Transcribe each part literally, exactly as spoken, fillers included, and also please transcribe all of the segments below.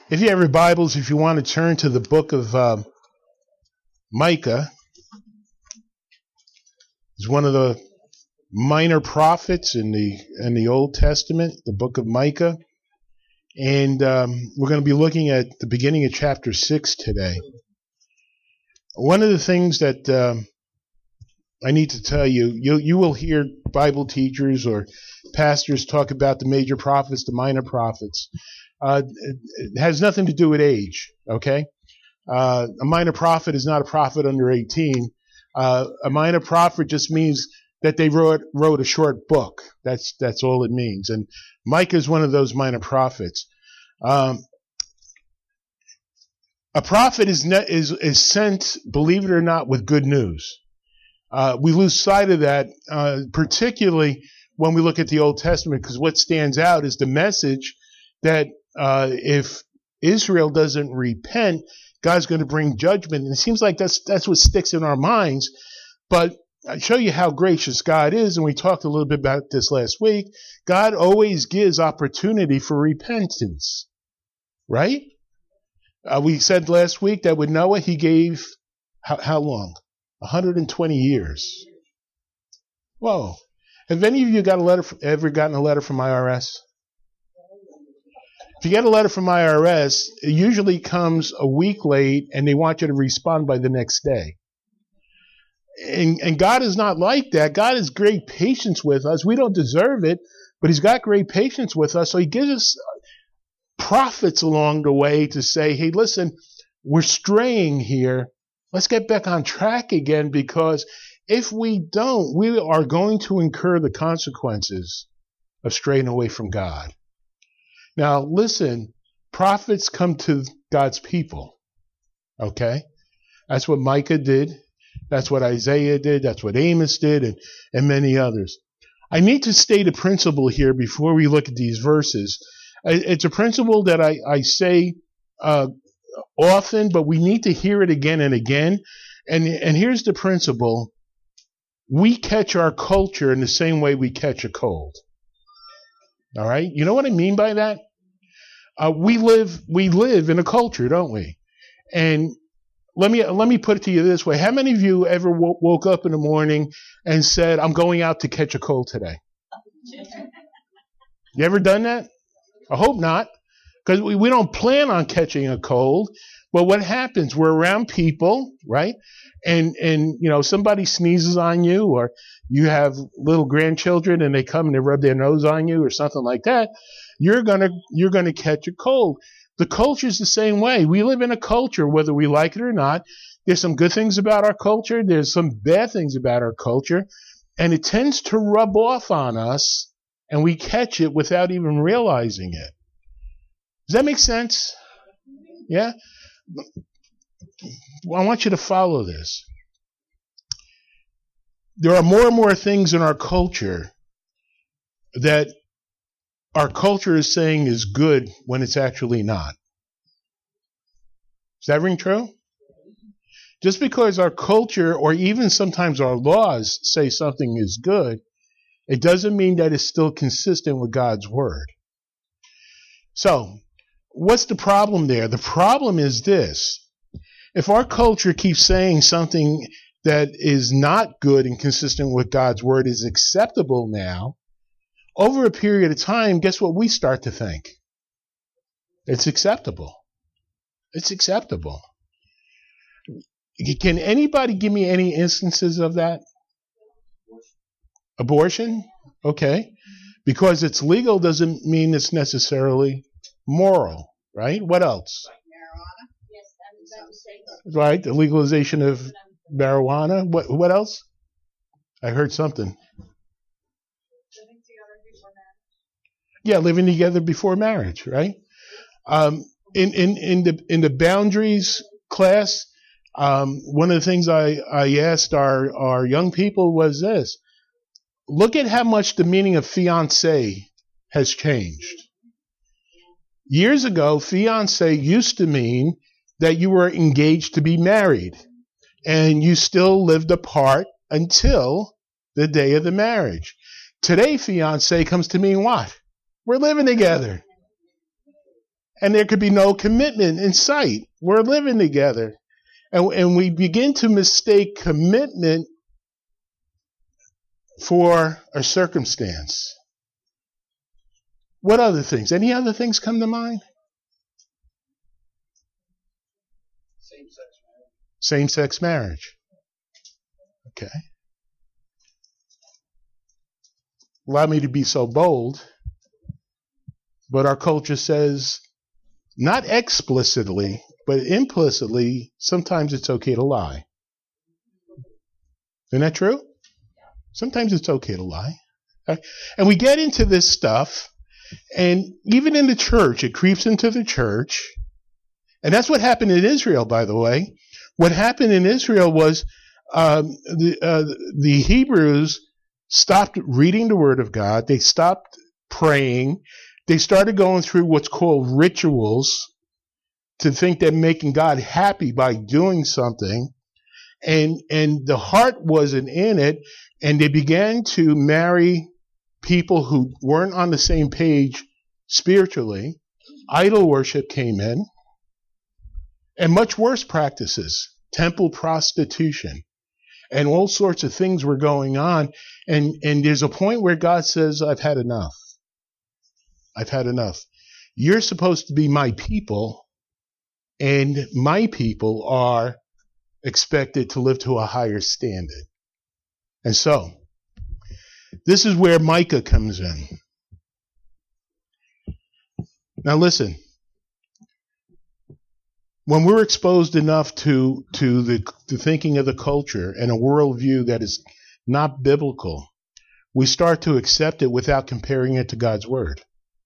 If you have your Bibles, if you want to turn to the book of um, Micah, it's one of the minor prophets in the in the Old Testament, the book of Micah, and um, we're going to be looking at the beginning of chapter six today. One of the things that um, I need to tell you, you you will hear Bible teachers or pastors talk about the major prophets, the minor prophets. Uh, it, it has nothing to do with age, okay? Uh, a minor prophet is not a prophet under eighteen. Uh, a minor prophet just means that they wrote wrote a short book. That's that's all it means. And Micah is one of those minor prophets. Um, a prophet is ne- is is sent, believe it or not, with good news. Uh, we lose sight of that, uh, particularly when we look at the Old Testament, because what stands out is the message that uh, if Israel doesn't repent, God's going to bring judgment. And it seems like that's that's what sticks in our minds. But I show you how gracious God is, and we talked a little bit about this last week. God always gives opportunity for repentance, right? Uh, we said last week that with Noah, he gave how, how long? one hundred twenty years. Whoa. Have any of you got a letter, ever gotten a letter from I R S? If you get a letter from I R S, it usually comes a week late, and they want you to respond by the next day. And, and God is not like that. God has great patience with us. We don't deserve it, but He's got great patience with us. So He gives us prophets along the way to say, hey, listen, we're straying here. Let's get back on track again, because if we don't, we are going to incur the consequences of straying away from God. Now, listen, prophets come to God's people, okay? That's what Micah did. That's what Isaiah did. That's what Amos did, and, and many others. I need to state a principle here before we look at these verses. It's a principle that I, I say uh, often, but we need to hear it again and again. And, and here's the principle. We catch our culture in the same way we catch a cold. All right? You know what I mean by that? Uh, we live we live in a culture, don't we? And let me let me put it to you this way. How many of you ever w- woke up in the morning and said, I'm going out to catch a cold today? You ever done that? I hope not, because we, we don't plan on catching a cold. But what happens? We're around people, right? And, and, you know, somebody sneezes on you, or you have little grandchildren and they come and they rub their nose on you or something like that. You're going to, you're going to catch a cold. The culture is the same way. We live in a culture, whether we like it or not. There's some good things about our culture. There's some bad things about our culture. And it tends to rub off on us, and we catch it without even realizing it. Does that make sense? Yeah? I want you to follow this. There are more and more things in our culture that our culture is saying is good when it's actually not. Does that ring true? Just because our culture, or even sometimes our laws, say something is good, it doesn't mean that it's still consistent with God's word. So, what's the problem there? The problem is this. If our culture keeps saying something that is not good and consistent with God's word is acceptable now, over a period of time, guess what we start to think? It's acceptable. It's acceptable. Can anybody give me any instances of that? Abortion? Okay. Because it's legal doesn't mean it's necessarily moral, right? What else? Right, the legalization of marijuana. What what else? I heard something. Living together before marriage. Yeah, living together before marriage, right? Um, in, in, in the in the boundaries class, um, one of the things I, I asked our, our young people was this. Look at how much the meaning of fiancé has changed. Years ago, fiancé used to mean that you were engaged to be married, and you still lived apart until the day of the marriage. Today, fiancé comes to mean what? We're living together. and there could be no commitment in sight. We're living together. And, and we begin to mistake commitment for a circumstance. What other things? Any other things come to mind? Same-sex marriage. Same-sex marriage. Okay. Allow me to be so bold, but our culture says, not explicitly, but implicitly, sometimes it's okay to lie. Isn't that true? Sometimes it's okay to lie. Okay? And we get into this stuff, and even in the church, it creeps into the church. And that's what happened in Israel, by the way. What happened in Israel was um, the, uh, the Hebrews stopped reading the Word of God. They stopped praying. They started going through what's called rituals to think they're making God happy by doing something. And, and the heart wasn't in it. And they began to marry people who weren't on the same page spiritually. Idol worship came in. And much worse practices, temple prostitution, and all sorts of things were going on. And, and there's a point where God says, I've had enough. I've had enough. You're supposed to be my people, and my people are expected to live to a higher standard. And so, this is where Micah comes in. Now listen. When we're exposed enough to, to the, the thinking of the culture and a worldview that is not biblical, we start to accept it without comparing it to God's Word.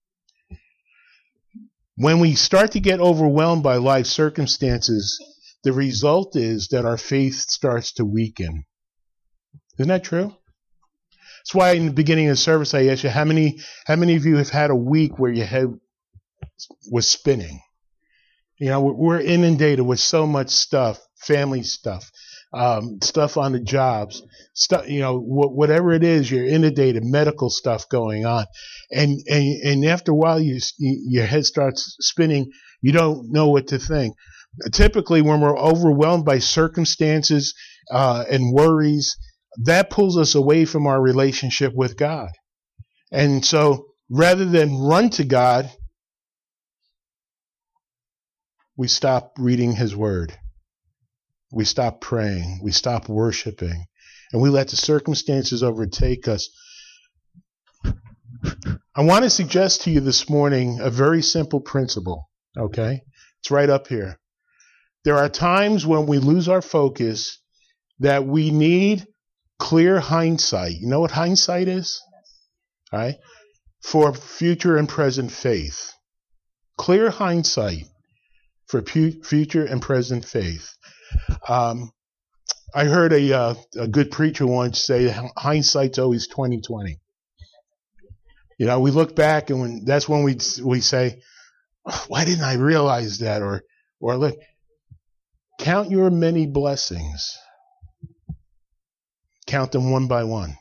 When we start to get overwhelmed by life circumstances, the result is that our faith starts to weaken. Isn't that true? That's why in the beginning of the service I asked you, how many, how many of you have had a week where your head was spinning? You know, we're inundated with so much stuff, family stuff, um, stuff on the jobs, stuff, you know, wh- whatever it is, you're inundated, medical stuff going on. And, and, and after a while, you, your head starts spinning. You don't know what to think. Typically, when we're overwhelmed by circumstances, uh, and worries, that pulls us away from our relationship with God. And so rather than run to God, we stop reading His Word. We stop praying. We stop worshiping. And we let the circumstances overtake us. I want to suggest to you this morning a very simple principle, okay? It's right up here. There are times when we lose our focus that we need clear hindsight. You know what hindsight is? All right? For future and present faith. Clear hindsight for pu- future and present faith. Um, I heard a, uh, a good preacher once say, hindsight's always twenty twenty. You know, we look back and when, that's when we we say, why didn't I realize that? Or or look, count your many blessings. Count them one by one.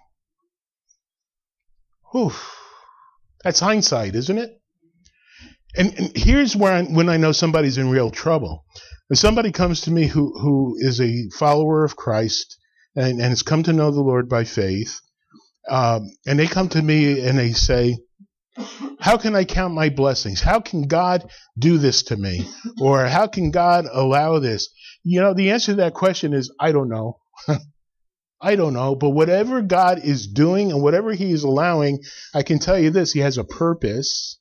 Whew. That's hindsight, isn't it? And, and here's where I, when I know somebody's in real trouble. When somebody comes to me who, who is a follower of Christ and, and has come to know the Lord by faith, um, and they come to me and they say, how can I count my blessings? How can God do this to me? Or how can God allow this? You know, the answer to that question is, I don't know. I don't know. But whatever God is doing and whatever He is allowing, I can tell you this, He has a purpose.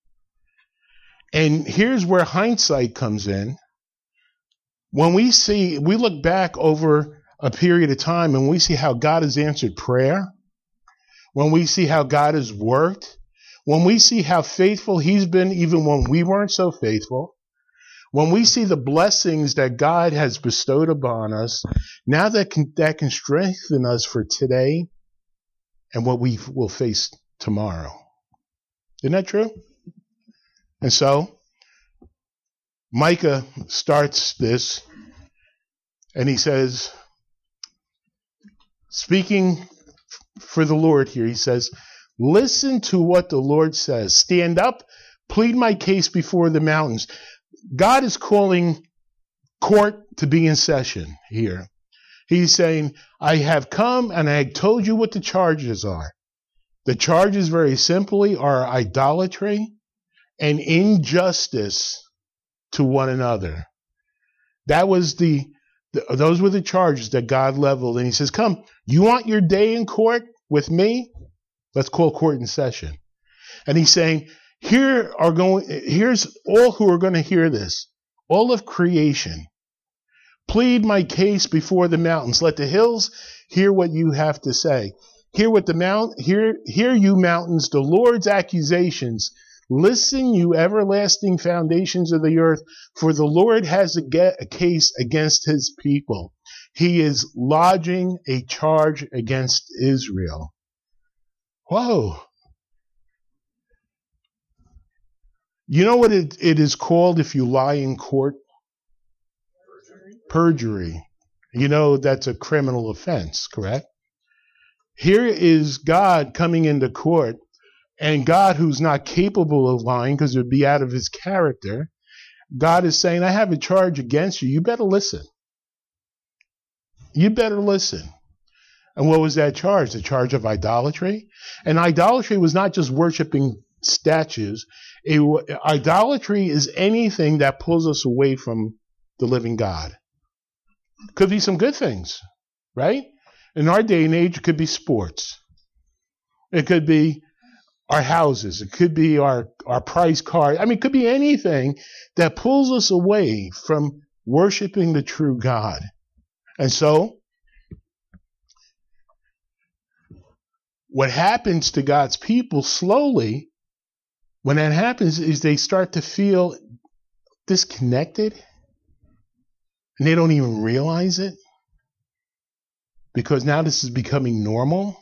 And here's where hindsight comes in. When we see, we look back over a period of time and we see how God has answered prayer, when we see how God has worked, when we see how faithful He's been even when we weren't so faithful, when we see the blessings that God has bestowed upon us, now that can, that can strengthen us for today and what we will face tomorrow. Isn't that true? And so, Micah starts this, and he says, speaking for the Lord here, he says, listen to what the Lord says. Stand up, Plead my case before the mountains. God is calling court to be in session here. He's saying, I have come and I told you what the charges are. The charges very simply are idolatry and injustice to one another. That was the, the those were the charges that God leveled. And he says, come, you want your day in court with me? Let's call court in session. And he's saying, here are going, here's all who are going to hear this. All of creation. Plead my case before the mountains. Let the hills hear what you have to say. Hear what the mount, hear, hear you mountains, the Lord's accusations. Listen, you everlasting foundations of the earth, for the Lord has a, get, a case against his people. He is lodging a charge against Israel. Whoa. You know what it, it is called if you lie in court? Perjury. Perjury. You know that's a criminal offense, correct? Here is God coming into court, and God, who's not capable of lying because it would be out of his character, God is saying, I have a charge against you. You better listen. You better listen. And what was that charge? The charge of idolatry? And idolatry was not just worshiping statues. It, idolatry is anything that pulls us away from the living God. Could be some good things, right? In our day and age, it could be sports. It could be our houses. It could be our, our prize car. I mean, it could be anything that pulls us away from worshiping the true God. And so, what happens to God's people slowly, when that happens, is they start to feel disconnected. And they don't even realize it. Because now this is becoming normal.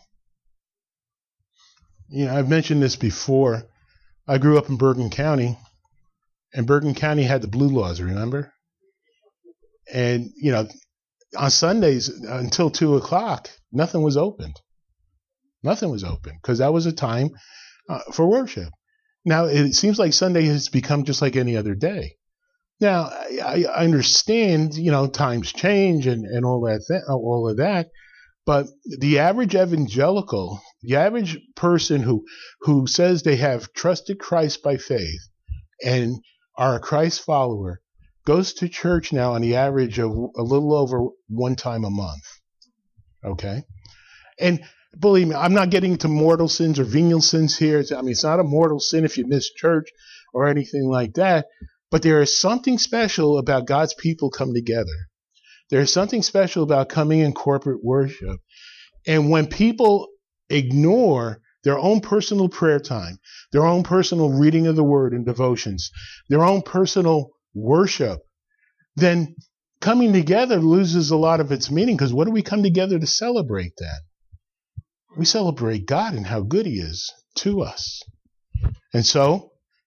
You know, I've mentioned this before. I grew up in Bergen County, and Bergen County had the blue laws, remember? And, you know, on Sundays until two o'clock, nothing was opened. Nothing was open because that was a time uh, for worship. Now, it seems like Sunday has become just like any other day. Now, I, I understand, you know, times change and, and all that, th- all of that. But the average evangelical, the average person who, who says they have trusted Christ by faith and are a Christ follower goes to church now on the average of a little over one time a month. Okay? And believe me, I'm not getting into mortal sins or venial sins here. I mean, it's not a mortal sin if you miss church or anything like that. But there is something special about God's people come together. There's something special about coming in corporate worship. And when people ignore their own personal prayer time, their own personal reading of the word and devotions, their own personal worship, then coming together loses a lot of its meaning. Because what do we come together to celebrate then? We celebrate God and how good he is to us. And so,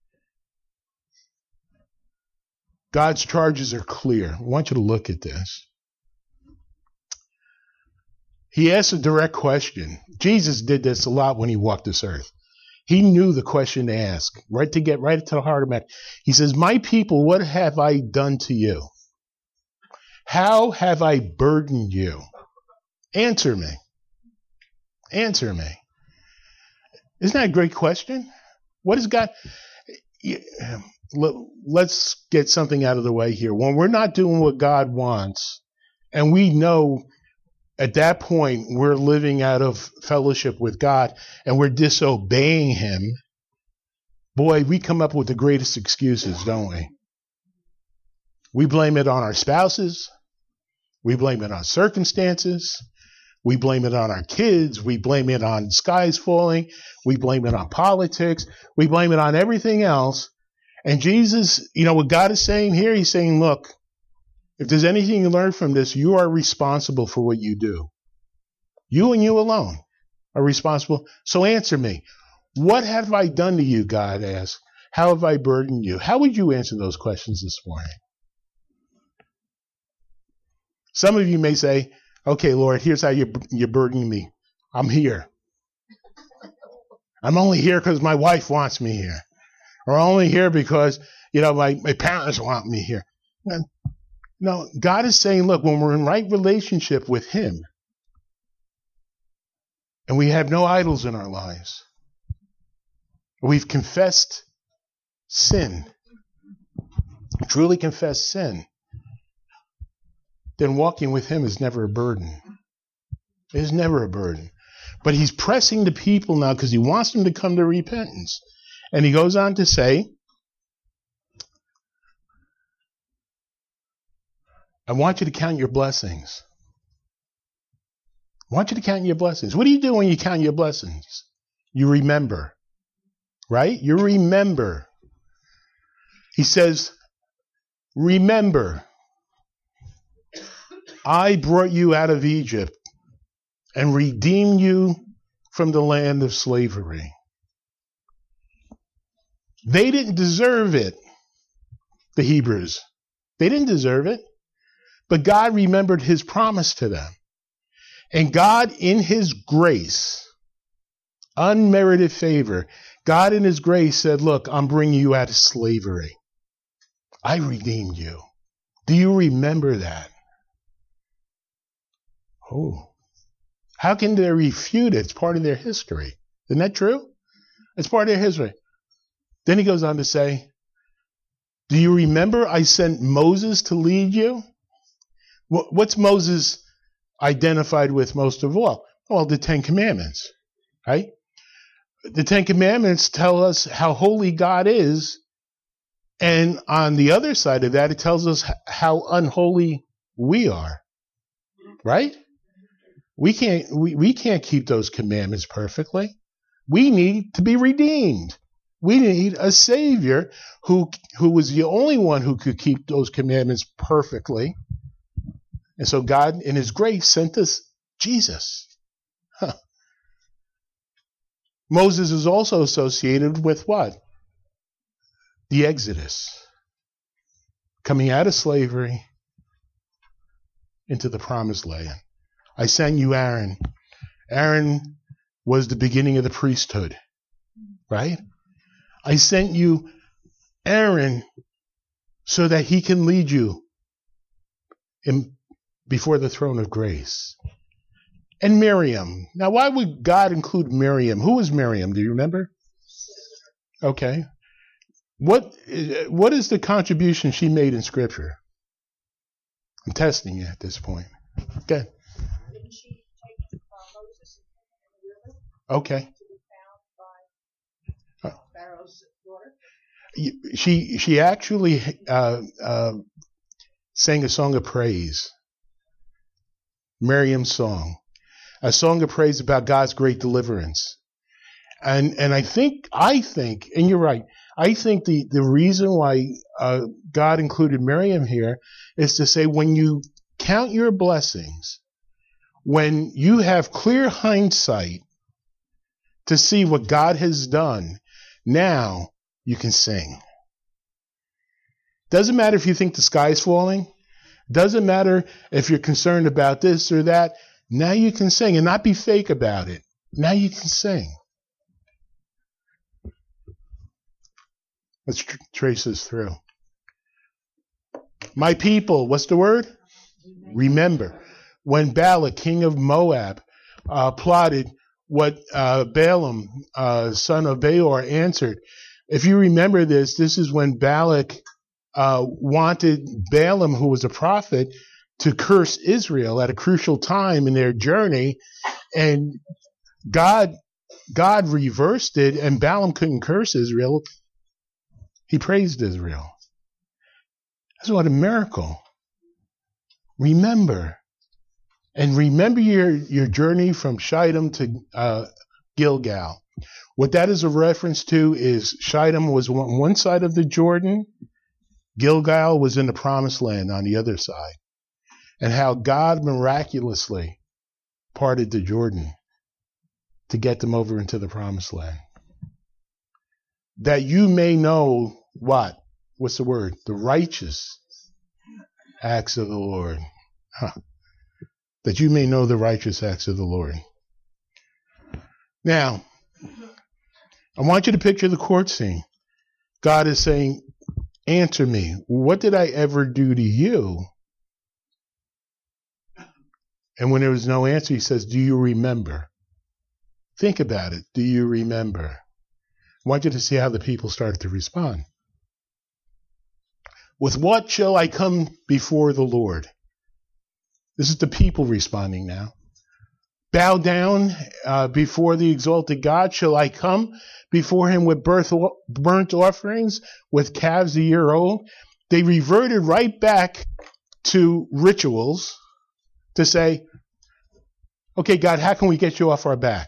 God's charges are clear. I want you to look at this. He asks a direct question. Jesus did this a lot when he walked this earth. He knew the question to ask, right to get right to the heart of it. He says, my people, what have I done to you? How have I burdened you? Answer me. Answer me. Isn't that a great question? What has God... Let's get something out of the way here. When we're not doing what God wants, and we know at that point we're living out of fellowship with God and we're disobeying him, boy, we come up with the greatest excuses, don't we? We blame it on our spouses. We blame it on circumstances. We blame it on our kids. We blame it on skies falling. We blame it on politics. We blame it on everything else. And Jesus, you know what God is saying here? He's saying, look, if there's anything you learn from this, you are responsible for what you do. You and you alone are responsible. So answer me. What have I done to you, God asked? How have I burdened you? How would you answer those questions this morning? Some of you may say, okay, Lord, here's how you're, you're burdening me. I'm here. I'm only here because my wife wants me here. Or I'm only here because, you know, my, my parents want me here. No, God is saying, look, when we're in right relationship with him, and we have no idols in our lives, we've confessed sin, truly confessed sin, then walking with him is never a burden. It is never a burden. But he's pressing the people now because he wants them to come to repentance. And he goes on to say, I want you to count your blessings. I want you to count your blessings. What do you do when you count your blessings? You remember. Right? You remember. He says, remember, I brought you out of Egypt and redeemed you from the land of slavery. They didn't deserve it, the Hebrews. They didn't deserve it. But God remembered his promise to them. And God, in his grace, unmerited favor, God in his grace said, look, I'm bringing you out of slavery. I redeemed you. Do you remember that? Oh. How can they refute it? It's part of their history. Isn't that true? It's part of their history. Then he goes on to say, do you remember I sent Moses to lead you? What's Moses identified with most of all? Well, the Ten Commandments, right? The Ten Commandments tell us how holy God is. And on the other side of that, it tells us how unholy we are, right? We can't, we, we can't keep those commandments perfectly. We need to be redeemed. We need a Savior who, who was the only one who could keep those commandments perfectly. And so God, in his grace, sent us Jesus. Huh. Moses is also associated with what? The Exodus. Coming out of slavery into the promised land. I sent you Aaron. Aaron was the beginning of the priesthood, right? I sent you Aaron so that he can lead you in, before the throne of grace. And Miriam. Now, why would God include Miriam? Who was Miriam? Do you remember? Okay. What, what is the contribution she made in Scripture? I'm testing you at this point. Okay. Didn't she take uh, Moses and the river Okay. to be found by uh, Pharaoh's daughter? She she actually uh, uh, sang a song of praise. Miriam's song, a song of praise about God's great deliverance, and and I think I think, and you're right. I think the the reason why uh, God included Miriam here is to say when you count your blessings, when you have clear hindsight to see what God has done, now you can sing. Doesn't matter if you think the sky's falling. Doesn't matter if you're concerned about this or that. Now you can sing and not be fake about it. Now you can sing. Let's tr- trace this through. My people, what's the word? Remember. When Balak, king of Moab, uh, plotted what uh, Balaam, uh, son of Beor, answered. If you remember this, this is when Balak uh, wanted Balaam, who was a prophet, to curse Israel at a crucial time in their journey. And God, God reversed it, and Balaam couldn't curse Israel. He praised Israel. That's what a miracle. Remember. And remember your, your journey from Shittim to uh, Gilgal. What that is a reference to is Shittim was on one side of the Jordan. Gilgal was in the promised land on the other side. And how God miraculously parted the Jordan to get them over into the promised land. That you may know what? What's the word? The righteous acts of the Lord. Huh. That you may know the righteous acts of the Lord. Now, I want you to picture the court scene. God is saying, answer me. What did I ever do to you? And when there was no answer, he says, do you remember? Think about it. Do you remember? I want you to see how the people started to respond. With what shall I come before the Lord? This is the people responding now. Bow down uh, before the exalted God. Shall I come before him with birth, burnt offerings, with calves a year old? They reverted right back to rituals to say, okay, God, how can we get you off our back?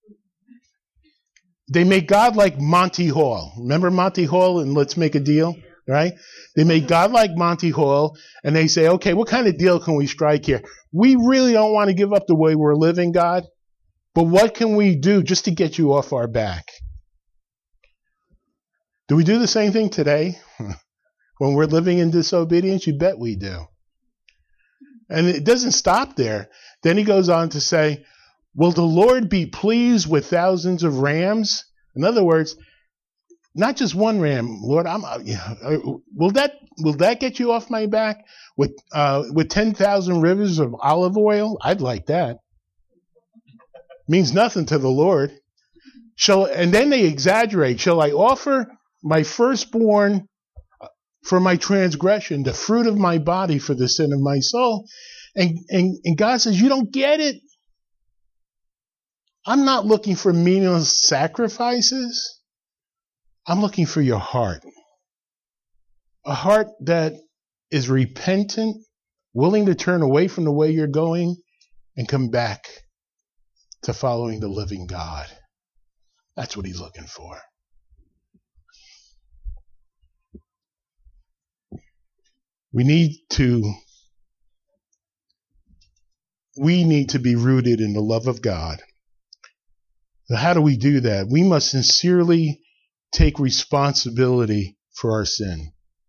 They made God like Monty Hall. Remember Monty Hall and Let's Make a Deal? Right? They made God like Monty Hall, and they say, okay, what kind of deal can we strike here? We really don't want to give up the way we're living, God, but what can we do just to get you off our back? Do we do the same thing today? When we're living in disobedience? You bet we do. And it doesn't stop there. Then he goes on to say, will the Lord be pleased with thousands of rams? In other words, not just one ram, Lord. I'm. Uh, will that will that get you off my back with uh, with ten thousand rivers of olive oil? I'd like that. Means nothing to the Lord. Shall and then they exaggerate. Shall I offer my firstborn for my transgression, the fruit of my body for the sin of my soul? And and and God says, you don't get it. I'm not looking for meaningless sacrifices. I'm looking for your heart. A heart that is repentant, willing to turn away from the way you're going and come back to following the living God. That's what he's looking for. We need to we need to be rooted in the love of God. So how do we do that? We must sincerely take responsibility for our sin.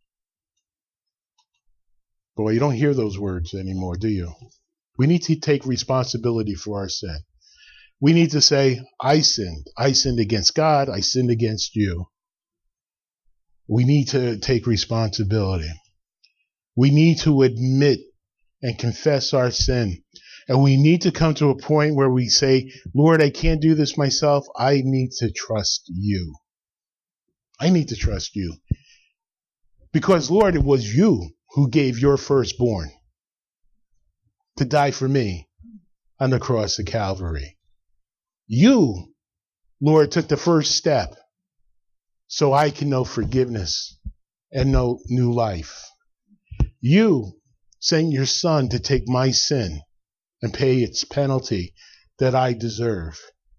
Boy, you don't hear those words anymore, do you? We need to take responsibility for our sin. We need to say, I sinned. I sinned against God. I sinned against you. We need to take responsibility. We need to admit and confess our sin. And we need to come to a point where we say, Lord, I can't do this myself. I need to trust you. I need to trust you. Because, Lord, it was you who gave your firstborn to die for me on the cross of Calvary. You, Lord, took the first step so I can know forgiveness and know new life. You sent your Son to take my sin and pay its penalty that I deserve.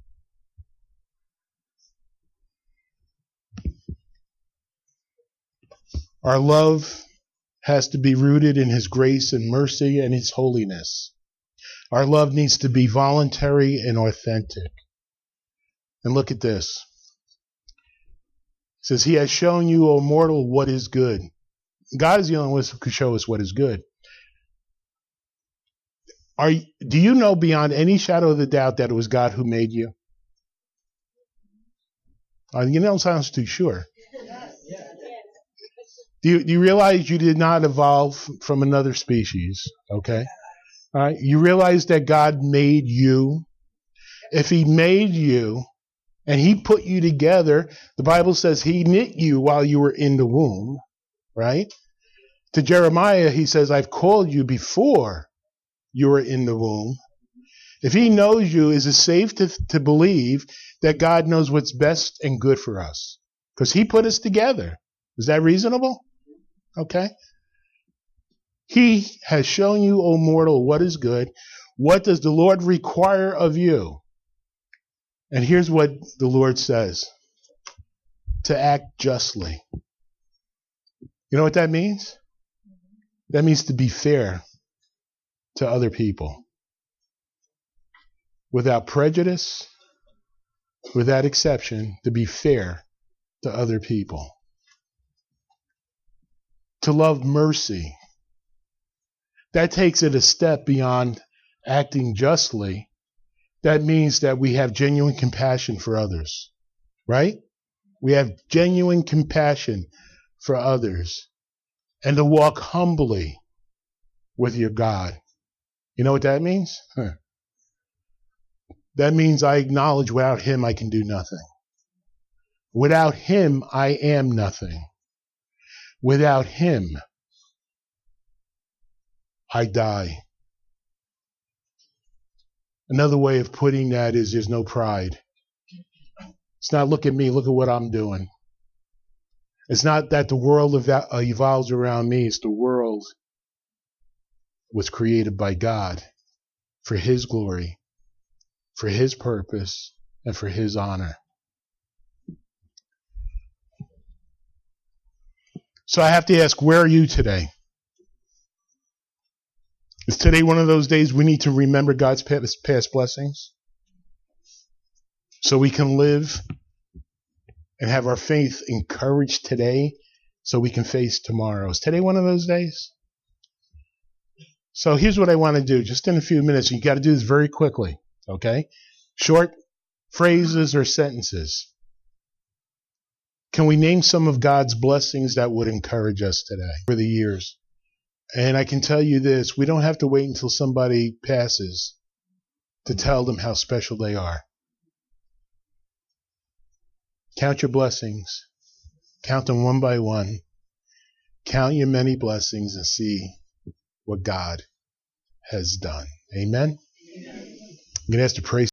Our love has to be rooted in his grace and mercy and his holiness. Our love needs to be voluntary and authentic. And look at this. It says, he has shown you, O mortal, what is good. God is the only one who can show us what is good. Are, do you know beyond any shadow of the doubt that it was God who made you? Uh, you don't sound too sure. Do you, do you realize you did not evolve from another species? Okay. All right. You realize that God made you. If he made you and he put you together, the Bible says he knit you while you were in the womb, right? To Jeremiah, he says, I've called you before you were in the womb. If he knows you, is it safe to, to believe that God knows what's best and good for us? Because he put us together. Is that reasonable? Okay. He has shown you, O mortal, what is good. What does the Lord require of you? And here's what the Lord says. To act justly. You know what that means? That means to be fair to other people. Without prejudice, without exception, to be fair to other people. To love mercy. That takes it a step beyond acting justly. That means that we have genuine compassion for others. Right? We have genuine compassion for others. And to walk humbly with your God. You know what that means? Huh. That means I acknowledge without him I can do nothing. Without him I am nothing. Without him I die. Another way of putting that is there's no pride. It's not look at me, look at what I'm doing. It's not that the world ev- evolves around me. It's the world was created by God for his glory, for his purpose, and for his honor. So I have to ask, where are you today? Is today one of those days we need to remember God's past, past blessings so we can live and have our faith encouraged today so we can face tomorrow? Is today one of those days? So here's what I want to do just in a few minutes. You got to do this very quickly, okay? Short phrases or sentences. Can we name some of God's blessings that would encourage us today for the years? And I can tell you this, we don't have to wait until somebody passes to tell them how special they are. Count your blessings. Count them one by one. Count your many blessings and see what God has done. Amen? Amen. I'm going to ask to pray.